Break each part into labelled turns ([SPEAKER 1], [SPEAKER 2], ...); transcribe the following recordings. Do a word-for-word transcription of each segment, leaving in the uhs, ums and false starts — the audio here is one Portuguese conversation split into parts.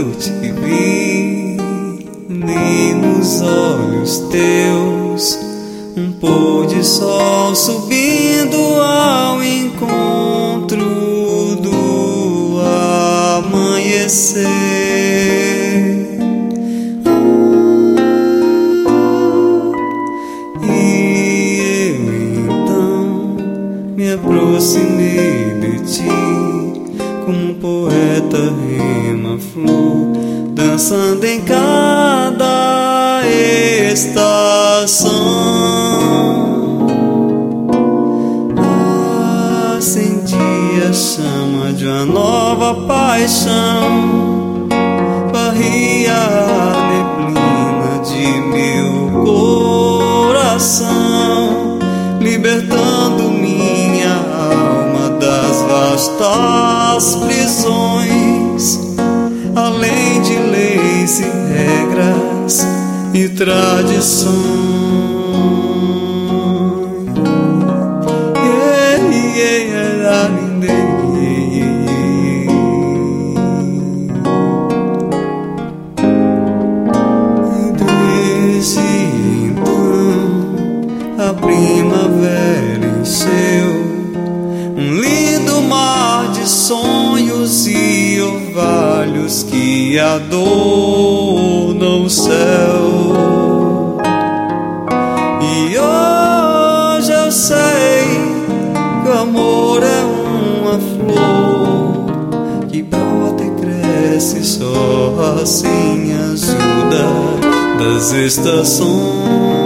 [SPEAKER 1] eu te vi, li nos olhos teus um pôr de sol subindo ao encontro do amanhecer. E eu então me aproximei de ti, como um poeta rema flor, dançando em cada estação. Acendi a chama de uma nova paixão, varria a neblina de meu coração, libertando minha alma das vastas prisões, além de leis e regras e tradições. Yeah, yeah, darling, yeah, yeah. Desde então a primavera encheu um lindo mar de sonhos e orvalhos que adornam o céu. E hoje eu sei que o amor é uma flor que brota e cresce só sem ajuda das estações.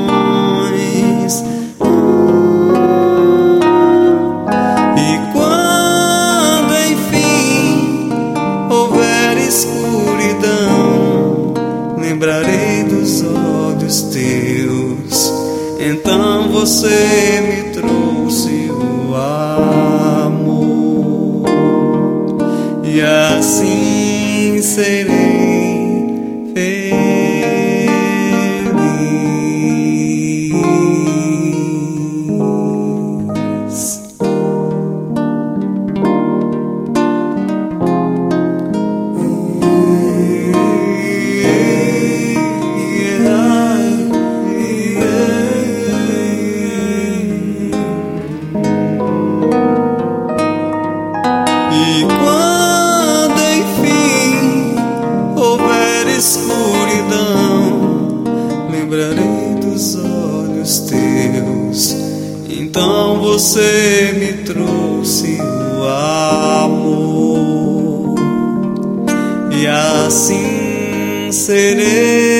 [SPEAKER 1] Lembrarei dos olhos teus, então você me trouxe o amor, e assim serei feliz. E quando enfim houver escuridão, lembrarei dos olhos teus, então você me trouxe o amor, e assim serei